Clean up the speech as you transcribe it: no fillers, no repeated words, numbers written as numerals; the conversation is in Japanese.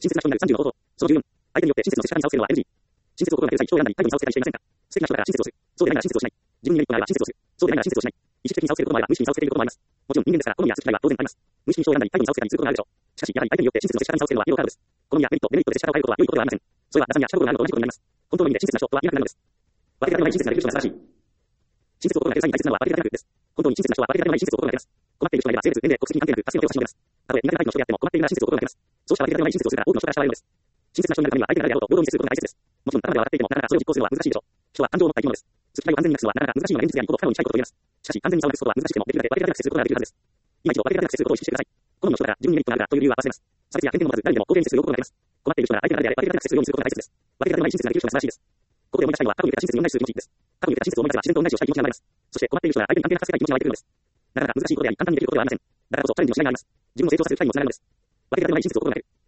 親切な人になる30の方法。その14、相手によって親切の接し方に差をつけるのは NG。親切を心がける際、人を選んだり、態度に差をつけたりしていませんか？素敵な人だから親切をする。そうでないなら親切をしない。自分に良いことがあれば親切をする。そうでないなら親切をしない。意識的に差をつけることもあれば、無意識に差をつけていることもあります。もちろん人間ですから、好みや好き嫌いは当然あります。無意識に人を選んだり、態度に差をつけたりすることがあるでしょう。しかし、やはり相手によって親切の接し方に差をつけるのは良いことです。好みやメリット、デメリットで接し方を変えることは良いことではありません。それはラザニア、近頃があるのと同じことになります。本当の意味で親切な人とはいなくなるのです。分け隔てのない親切ができる人が素晴らしい。親切を心がける際に大切なのは分け隔てなくです。本当に親切な人は分け隔てのない親切を心がけます。困っている人がいれば性別、年齢、国籍に関係なく助けの手を差し伸べます。たとえ苦手なタイプの人であっても困っているなら親切を心がけます。そうした分け隔てのない親切をするから多くの人から慕われるのです。親切な人になるためには相手が誰であろうと平等に接することが大切です。もちろん頭では分かっていてもなかなかそれを実行するのは難しいでしょう。人は感情を持った生き物です。付き合いを安全になくすのはなかなか難しいのが現実であり、ことを不可能にしたいことと言えます。しかし、安全に差をなくすことは難しくてもできるだけ分け隔てなく接することができるはずです。今一度分け隔てなく接することを意識してください。好みの人だから自分にメリットがあるからという理由は忘れます。差別や偏見も持たず誰にでも公平に接することができます。困っている人なら相手が誰であれ分け隔てなく接するようにすることが大切です。分け隔てのない親切ができる人が素晴らしいです。ここで思い出したいのは過去に受けた親切に同じする気持ちです。過去に受けた親切を思い出せば自然と同じをしたい気持ちが生まれます。そして困っている人なら相手に関係なく助けたい気持ちが湧いてくるのです。なかなか難しいことであり簡単にできることではありません。だからこそチャレンジをしがいがあります。自分を成長させる機会にもつながるのです。分け隔てのない親切を心がける。